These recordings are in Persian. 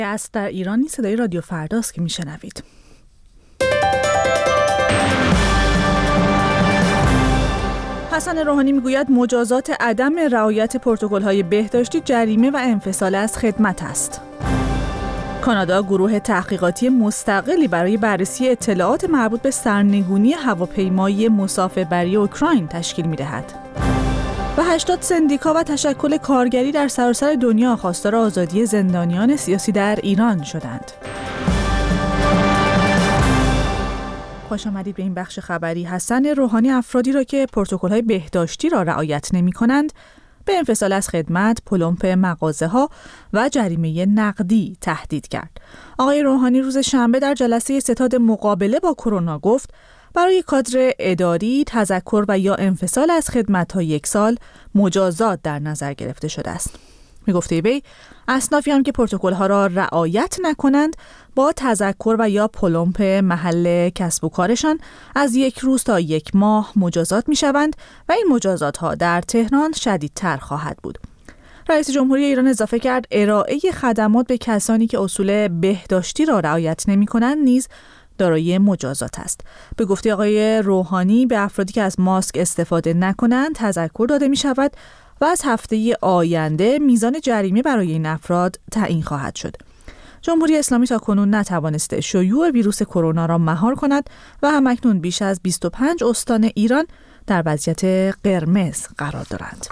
است در ایران. صدای رادیو فرداست که میشنوید. حسن روحانی میگوید مجازات عدم رعایت پروتکل‌های بهداشتی جریمه و انفصال از خدمت است. کانادا گروه تحقیقاتی مستقلی برای بررسی اطلاعات مربوط به سرنگونی هواپیمایی مسافربری اوکراین تشکیل می‌دهد. و 80 سندیکا و تشکل کارگری در سراسر دنیا خواستار آزادی زندانیان سیاسی در ایران شدند. خوش آمدید به این بخش خبری. حسن روحانی افرادی را که پروتکل‌های بهداشتی را رعایت نمی‌کنند به انفصال از خدمت، پلمپ مغازه‌ها و جریمه نقدی تهدید کرد. آقای روحانی روز شنبه در جلسه ستاد مقابله با کرونا گفت برای کادر اداری تذکر و یا انفصال از خدمت تا 1 سال مجازات در نظر گرفته شده است. میگفته وی اصنافی هم که پروتکل‌ها را رعایت نکنند با تذکر و یا پلمپ محل کسب و کارشان از 1 روز تا 1 ماه مجازات میشوند و این مجازات ها در تهران شدیدتر خواهد بود. رئیس جمهوری ایران اضافه کرد ارائه خدمات به کسانی که اصول بهداشتی را رعایت نمی‌کنند نیز دارای مجازات است. به گفته آقای روحانی به افرادی که از ماسک استفاده نکنند تذکر داده می شود و از هفته آینده میزان جریمه برای این افراد تعیین خواهد شد. جمهوری اسلامی تاکنون نتوانسته شیوع ویروس کرونا را مهار کند و همکنون بیش از 25 استان ایران در وضعیت قرمز قرار دارند.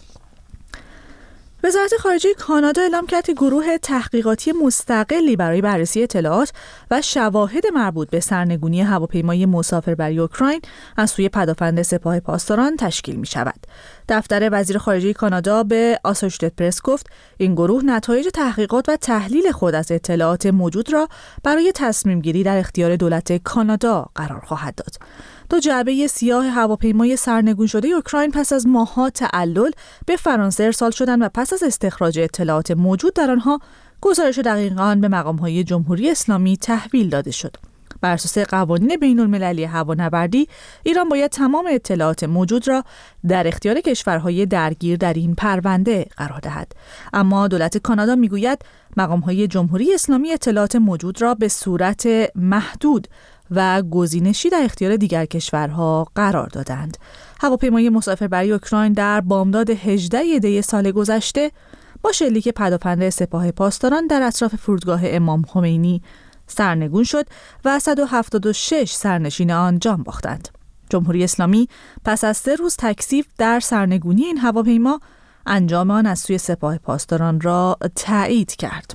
وزارت خارجه کانادا اعلام کرد که گروه تحقیقاتی مستقلی برای بررسی اطلاعات و شواهد مربوط به سرنگونی هواپیمای مسافربری اوکراین از سوی پدافند سپاه پاسداران تشکیل می شود. دفتر وزیر خارجه کانادا به آسوشیتد پرس گفت این گروه نتایج تحقیقات و تحلیل خود از اطلاعات موجود را برای تصمیم گیری در اختیار دولت کانادا قرار خواهد داد. 2 جعبه سیاه هواپیمای سرنگون شده اوکراین پس از ماه‌ها تعلل به فرانسه ارسال شدند و پس از استخراج اطلاعات موجود در آنها گزارش دقیق آن به مقام‌های جمهوری اسلامی تحویل داده شد. بر اساس قوانین بین‌المللی هوانوردی ایران باید تمام اطلاعات موجود را در اختیار کشورهای درگیر در این پرونده قرار دهد. اما دولت کانادا میگوید مقام‌های جمهوری اسلامی اطلاعات موجود را به صورت محدود و گزینشی در اختیار دیگر کشورها قرار دادند. هواپیمای مسافربری اوکراین در بامداد 18 دی سال گذشته با شلیک پدافند سپاه پاسداران در اطراف فرودگاه امام خمینی سرنگون شد و 176 سرنشین آن جان باختند. جمهوری اسلامی پس از 3 روز تکثیف در سرنگونی این هواپیما انجام آن از سوی سپاه پاسداران را تایید کرد.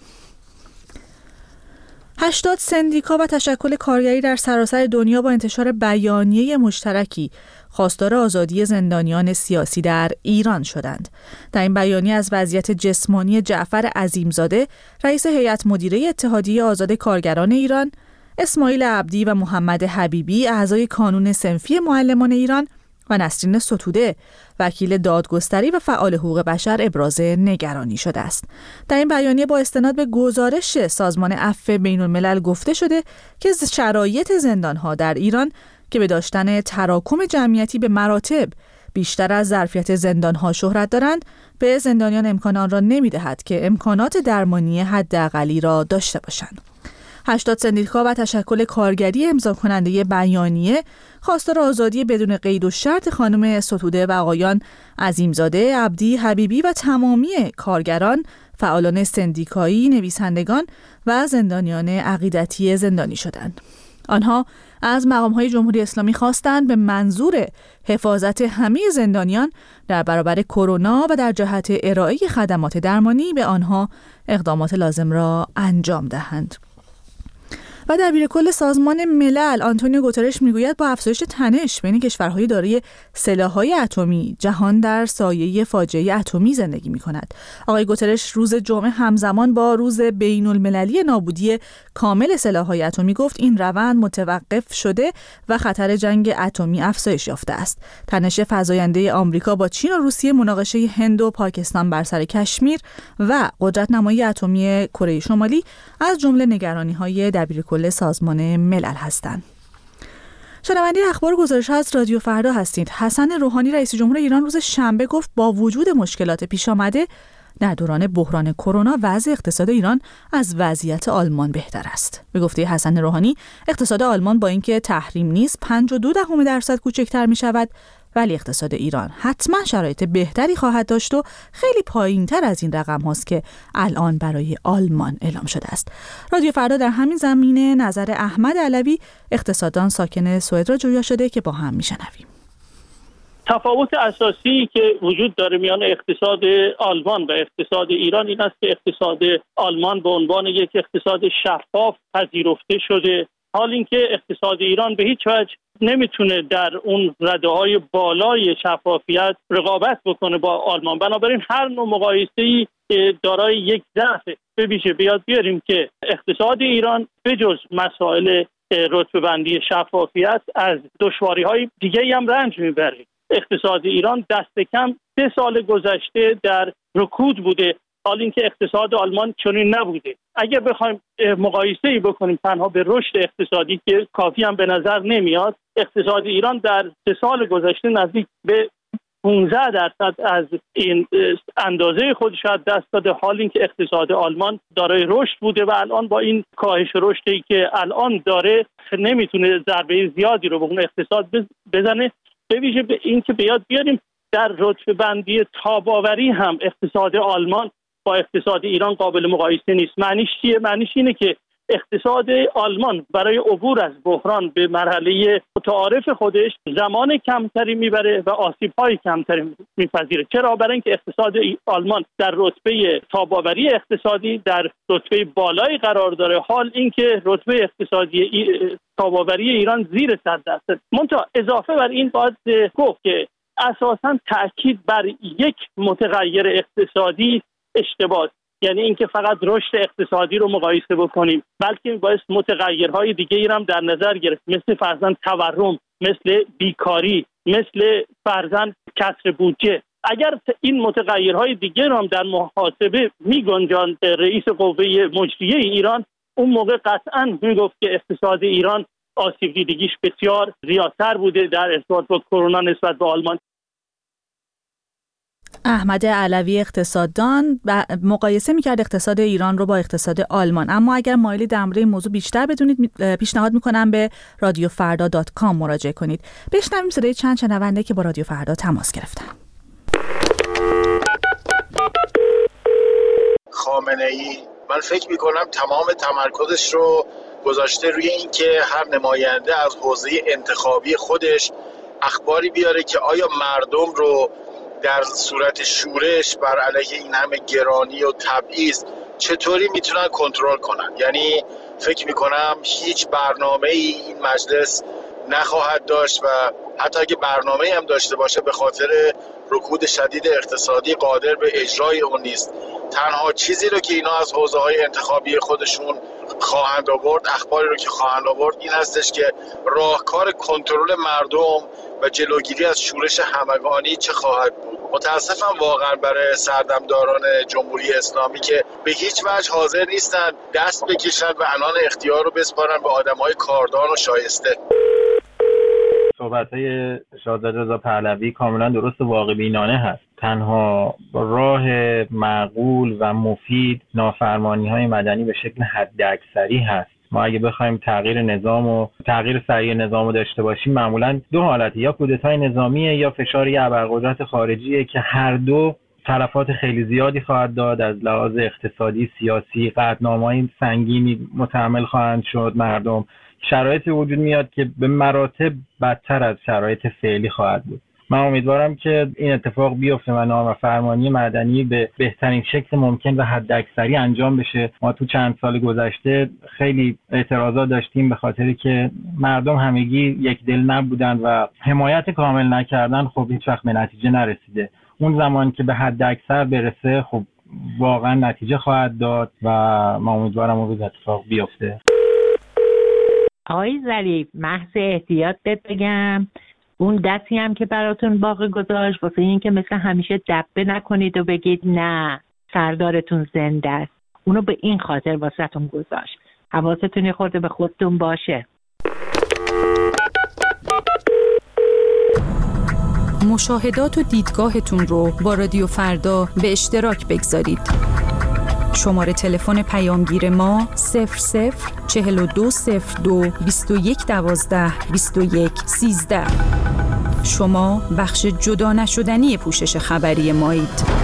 80 سندیکا و تشکل کارگری در سراسر دنیا با انتشار بیانیه مشترکی خواستار آزادی زندانیان سیاسی در ایران شدند. در این بیانیه از وضعیت جسمانی جعفر عظیمزاده، رئیس هیئت مدیره اتحادیه آزاد کارگران ایران، اسماعیل عبدی و محمد حبیبی، اعضای کانون صنفی معلمان ایران و نسرین ستوده، وکیل دادگستری و فعال حقوق بشر ابراز نگرانی شده است. در این بیانیه با استناد به گزارش سازمان عفو بین‌الملل گفته شده که شرایط زندان‌ها در ایران که به داشتن تراکم جمعیتی به مراتب بیشتر از ظرفیت زندان‌ها شهرت دارند، به زندانیان امکان آن را نمی‌دهد که امکانات درمانی حداقلی را داشته باشند. 80 سندیکا و تشکل کارگری امضا کننده بیانیه خواستار آزادی بدون قید و شرط خانم ستوده و آقایان عظیمزاده، عبدی، حبیبی و تمامی کارگران، فعالان سندیکایی، نویسندگان و زندانیان عقیدتی زندانی شدند. آنها از مقام‌های جمهوری اسلامی خواستند به منظور حفاظت همه زندانیان در برابر کرونا و در جهت ارائه خدمات درمانی به آنها اقدامات لازم را انجام دهند. و دبیرکل سازمان ملل آنتونیو گوترش میگوید با افزایش تنش بین کشورهای دارای سلاح‌های اتمی جهان در سایه فاجعه اتمی زندگی می‌کند. آقای گوترش روز جمعه همزمان با روز بین‌المللی نابودی کامل سلاح‌های اتمی گفت این روند متوقف شده و خطر جنگ اتمی افزایش یافته است. تنش فزاینده آمریکا با چین و روسیه، مناقشه هند و پاکستان بر سر کشمیر و قدرت‌نمایی اتمی کره شمالی از جمله نگرانی‌های دبیرکل سازمان ملل هستند. شنونده اخبار گزارش از رادیو فردا هستید. حسن روحانی رئیس جمهور ایران روز شنبه گفت با وجود مشکلات پیش آمده در دوران بحران کرونا وضع اقتصاد ایران از وضعیت آلمان بهتر است. به گفته حسن روحانی، اقتصاد آلمان با اینکه تحریم نیست 5.2% کوچکتر می شود، ولی اقتصاد ایران حتما شرایط بهتری خواهد داشت و خیلی پایینتر از این رقم هاست که الان برای آلمان اعلام شده است. رادیو فردا در همین زمینه نظر احمد علوی، اقتصاددان ساکن سوئد را جویا شده که با هم میشنویم. تفاوت اساسی که وجود داره میان اقتصاد آلمان و اقتصاد ایران این است که اقتصاد آلمان به عنوان یک اقتصاد شفاف پذیرفته شده، حال اینکه اقتصاد ایران به هیچ وجه نمیتونه در اون رده‌های بالای شفافیت رقابت بکنه با آلمان. بنابراین هر نوع مقایسه‌ای دارای یک ضعف. به ویژه بیاد بیاریم که اقتصاد ایران بجز مسائل رتبه‌بندی شفافیت از دشواری‌های دیگه‌ای هم رنج میبره. اقتصاد ایران دست کم 3 سال گذشته در رکود بوده، حال اینکه اقتصاد آلمان چنین نبوده. اگر بخوایم مقایسه‌ای بکنیم تنها به رشد اقتصادی که کافی هم به نظر نمیاد، اقتصاد ایران در 3 سال گذشته نزدیک به 15% از این اندازه خودش دست داده، حال اینکه اقتصاد آلمان دارای رشد بوده و الان با این کاهش رشدی که الان داره نمیتونه ضربه زیادی رو به اون اقتصاد بزنه. به ویژه به این که بیاد بیاریم در رتبه بندی تاباوری هم اقتصاد آلمان با اقتصاد ایران قابل مقایسه نیست. معنیش چیه؟ معنیش اینه که اقتصاد آلمان برای عبور از بحران به مرحله متعارف خودش زمان کمتری میبره و آسیب‌های کمتری میپذیره. چرا؟ برای اینکه اقتصاد آلمان در رتبه تاباوری اقتصادی در رتبه بالایی قرار داره، حال اینکه رتبه اقتصادی تاباوری ایران زیر 100%. منتها اضافه بر این باید گفت که اساساً تأکید بر یک متغیر اقتصادی اشتباه، یعنی اینکه فقط رشد اقتصادی رو مقایسه بکنیم، بلکه باید متغیرهای دیگه‌ای هم در نظر گرفت، مثل فرضاً تورم، مثل بیکاری، مثل فرضاً کسر بودجه. اگر این متغیرهای دیگه رو هم در محاسبه می‌گنجاند رئیس قوه مجریه ایران، اون موقع قطعاً میگفت که اقتصاد ایران آسیب دیدگیش بسیار زیادتر بوده در ارتباط با کرونا نسبت به آلمان. احمد علوی اقتصاددان مقایسه میکرد اقتصاد ایران رو با اقتصاد آلمان. اما اگر مایلی در مورد این موضوع بیشتر بدونید پیشنهاد میکنم به رادیوفردا.com مراجعه کنید. بشنویم صدای چند شنونده که با رادیو فردا تماس گرفتن. خامنه‌ای من فکر میکنم تمام تمرکزش رو گذاشته روی این که هر نماینده از حوزه انتخابی خودش اخباری بیاره که آیا مردم رو در صورت شورش بر علیه این همه گرانی و تبعیض چطوری میتونن کنترل کنن. یعنی فکر میکنم هیچ برنامه‌ای این مجلس نخواهد داشت و حتی اگه برنامه‌ای هم داشته باشه به خاطر رکود شدید اقتصادی قادر به اجرای اون نیست. تنها چیزی رو که اینا از حوزه‌های انتخابی خودشون خواهند آورد، اخباری رو که خواهند آورد این هستش که راهکار کنترل مردم و جلوگیری از شورش همگانی چه خواهد بود. متاسفم واقعا برای سردمداران جمهوری اسلامی که به هیچ وجه حاضر نیستن دست بکشن و عنان اختیار رو بسپارن به آدم‌های کاردان و شایسته. صحبت‌های شاهزاده رضا پهلوی کاملا درست و واقع بینانه هست. تنها راه معقول و مفید نافرمانی‌های مدنی به شکل حداکثری هست. ما اگه بخوایم تغییر سریع نظام رو داشته باشیم معمولا 2 حالت، یا کودتای نظامیه یا فشار ابرقدرت خارجیه که هر دو تلفات خیلی زیادی خواهد داد. از لحاظ اقتصادی، سیاسی، قطعنامه‌های سنگینی متحمل خواهند شد مردم. شرایطی وجود میاد که به مراتب بدتر از شرایط فعلی خواهد بود. من امیدوارم که این اتفاق بیفته و نافرمانی مدنی به بهترین شکل ممکن و حداکثری انجام بشه. ما تو چند سال گذشته خیلی اعتراضات داشتیم به خاطری که مردم همگی یک دل نبودن و حمایت کامل نکردن. خب هیچ وقت به نتیجه نرسیده. اون زمان که به حداکثر برسه خب واقعا نتیجه خواهد داد و ما امیدوارم اون روز اتفاق بیفته. آقای ظریف، محض احتیاط بگم اون دستی هم که براتون باقی گذاشت واسه این که مثل همیشه دبه نکنید و بگید نه سردارتون زنده است، اونو به این خاطر واسهتون گذاشت. حواستون خورده به خودتون باشه. مشاهدات و دیدگاهتون رو با رادیو فردا به اشتراک بگذارید. شماره تلفن پیامگیر ما 004202 2112 2113. شما بخش جدا نشدنی پوشش خبری مایید.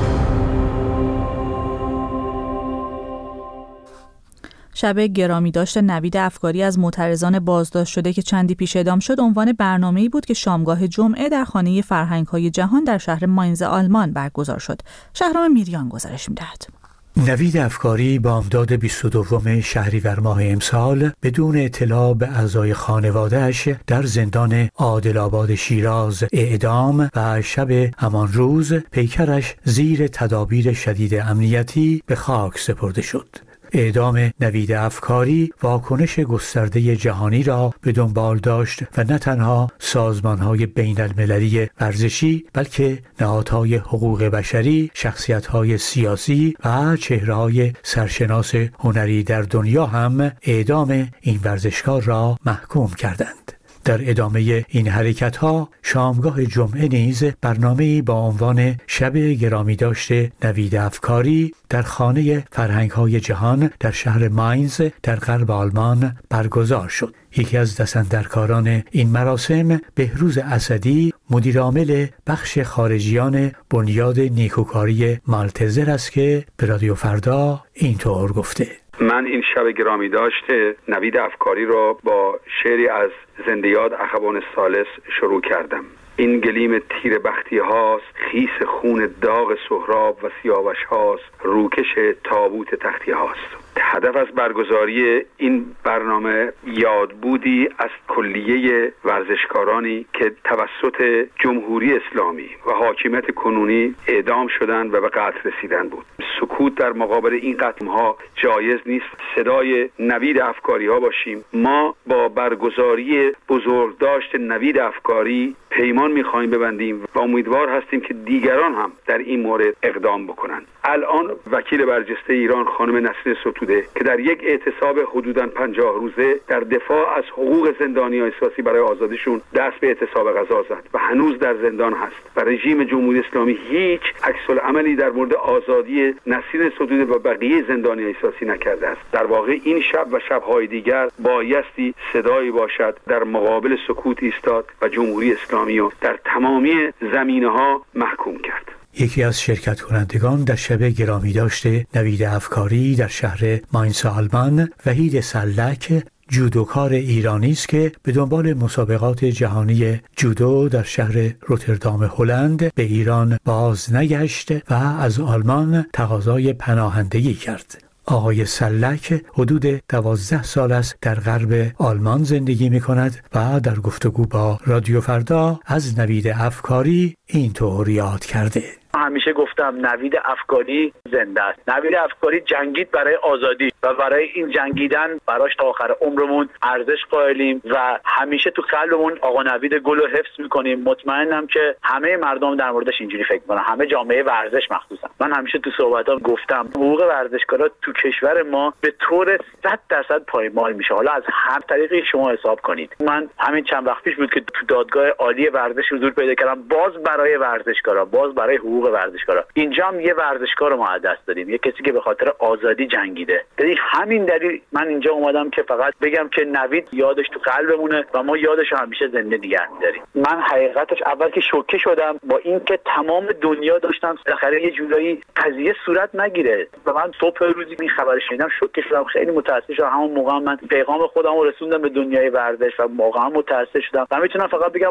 شب گرامی داشت نوید افکاری از معترضان بازداشت شده که چندی پیش اعدام شد عنوان برنامه‌ای بود که شامگاه جمعه در خانه فرهنگ‌های جهان در شهر ماینز آلمان برگزار شد. شهرام میریان گزارش می‌دهد. نوید افکاری بامداد 22 شهریور ماه امسال بدون اطلاع به اعضای خانواده‌اش در زندان عادل‌آباد شیراز اعدام و شب همان روز پیکرش زیر تدابیر شدید امنیتی به خاک سپرده شد. اعدام نوید افکاری واکنش گسترده جهانی را به دنبال داشت و نه تنها سازمان‌های بین المللی ورزشی بلکه نهادهای حقوق بشری، شخصیت‌های سیاسی و چهره‌های سرشناس هنری در دنیا هم اعدام این ورزشکار را محکوم کردند. در ادامه این حرکت‌ها شامگاه جمعه نیز برنامه‌ای با عنوان شب گرامی داشته نوید افکاری در خانه فرهنگ‌های جهان در شهر ماینز در غرب آلمان برگزار شد. یکی از دستاندرکاران این مراسم بهروز اسدی مدیرعامل بخش خارجیان بنیاد نیکوکاری مالتزر است که به رادیو فردا اینطور گفته: من این شب گرامی داشته نوید افکاری را با شعری از زنده یاد اخوان ثالث شروع کردم. این گلیم تیر بختی هاست، خیس خون داغ سهراب و سیاوش هاست، روکش تابوت تختی هاست. هدف از برگزاری این برنامه یادبودی از کلیه ورزشکارانی که توسط جمهوری اسلامی و حاکمیت کنونی اعدام شدند و به قتل رسیدن بود. سکوت در مقابل این قتل ها جایز نیست. صدای نوید افکاری ها باشیم. ما با برگزاری بزرگداشت نوید افکاری پیمان می‌خوایم ببندیم و امیدوار هستیم که دیگران هم در این مورد اقدام بکنند. الان وکیل برجسته ایران خانم نسرین ستوده که در یک اعتصاب حدوداً 50 روزه در دفاع از حقوق زندانیان سیاسی برای آزادیشون دست به اعتصاب غذا زد و هنوز در زندان هست و رژیم جمهوری اسلامی هیچ عکس‌العملی در مورد آزادی نسرین ستوده و بقیه زندانیان سیاسی نکرده است. در واقع این شب و شب‌های دیگر بایستی صدایی باشد در مقابل سکوت ایستاد و جمهوری اسلامی رو در تمامی زمینه‌ها محکوم کرد. یکی از شرکت کنندگان در شب گرامی داشته نوید افکاری در شهر ماینز آلمان، وحید سلک، جودوکار ایرانی است که به دنبال مسابقات جهانی جودو در شهر روتردام هلند به ایران باز نگشت و از آلمان تقاضای پناهندگی کرد. آقای سلک حدود 12 سال است در غرب آلمان زندگی می کند و در گفتگو با رادیو فردا از نوید افکاری اینطور یاد کرده: همیشه گفتم نوید افکاری زنده است. نوید افکاری جنگید برای آزادی و برای این جنگیدن براش تا آخر عمرمون ارزش قائلیم و همیشه تو قلبمون آقا نوید گل رو حفظ میکنیم. مطمئنم که همه مردم در موردش اینجوری فکر میکنن، همه جامعه ورزش مخصوصا. من همیشه تو صحبتام گفتم حقوق ورزشکارا تو کشور ما به طور 100% پایمال میشه. حالا از هر طریقی شما حساب کنید. من همین چند وقت پیش بود که تو دادگاه عالی ورزش حضور پیدا کردم، باز برای ورزشکارا، باز برای حقوق ورزشکارا. اینجا هم یه ورزشکار رو ما از دست دادیم، یه کسی که به خاطر آزادی جنگیده. همین دلیل من اینجا اومدم که فقط بگم که نوید یادش تو قلبمونه و ما یادش رو همیشه زنده نگه می‌داریم. من حقیقتش اول که شوکه شدم با اینکه تمام دنیا داشتن بالاخره یه جورایی قضیه صورت نگیره و من صبح روزی این خبر شنیدم شوکه شدم، خیلی متأسف شدم. همون موقع من پیغام خودم رو رسوندم به دنیای ورزش و واقعا متأسف شدم. من میتونم فقط بگم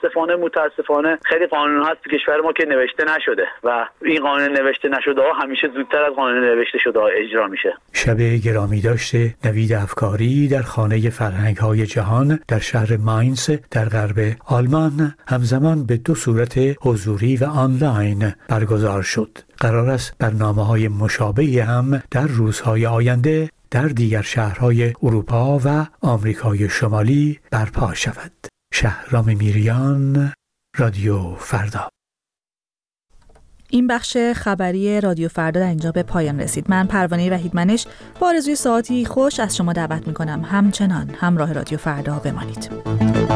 متأسفانه خیلی قانون هست تو کشور ما که نوشته نشده و این قانون نوشته نشده ها همیشه زودتر از قانون نوشته شده ها اجرا میشه. شب گرامی داشته نوید افکاری در خانه فرهنگ‌های جهان در شهر ماینز در غرب آلمان همزمان به دو صورت حضوری و آنلاین برگزار شد. قرار است برنامه‌های مشابهی هم در روزهای آینده در دیگر شهرهای اروپا و آمریکای شمالی برپا شود. شهرام میریان، رادیو فردا. این بخش خبری رادیو فردا در اینجا به پایان رسید. من پروانه وحیدمنش با آرزوی ساعتی خوش از شما دعوت می‌کنم همچنان همراه رادیو فردا بمانید.